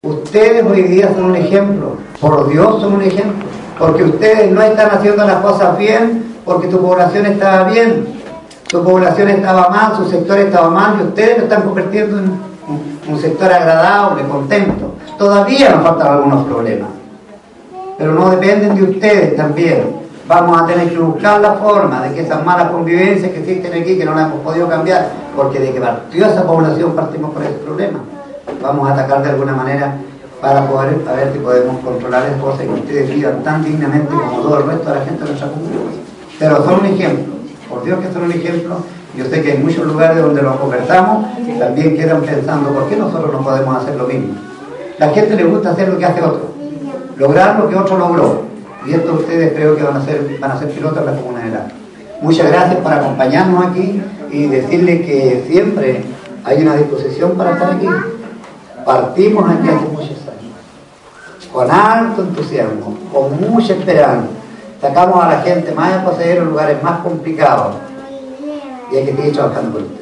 Ustedes hoy día son un ejemplo, por Dios son un ejemplo, porque ustedes no están haciendo las cosas bien porque tu población estaba bien, tu población estaba mal, su sector estaba mal y ustedes lo están convirtiendo en un sector agradable, contento. Todavía nos faltan algunos problemas, pero no dependen de ustedes también. Vamos a tener que buscar la forma de que esas malas convivencias que existen aquí, que no las hemos podido cambiar, porque de que partió esa población partimos por ese problema. Vamos a atacar de alguna manera para poder a ver si podemos controlar esas cosas y que ustedes vivan tan dignamente como todo el resto de la gente de nuestra comunidad. Pero son un ejemplo, por Dios que son un ejemplo. Yo sé que hay muchos lugares donde los conversamos y también quedan pensando, ¿por qué nosotros no podemos hacer lo mismo? La gente le gusta hacer lo que hace otro, lograr lo que otro logró. Y esto ustedes creo que van a ser pilotos en la comunidad. Muchas gracias por acompañarnos aquí y decirles que siempre hay una disposición para estar aquí. Partimos aquí hace muchos años, con alto entusiasmo, con mucha esperanza. Sacamos a la gente más a poseer en lugares más complicados y hay que seguir trabajando por ustedes.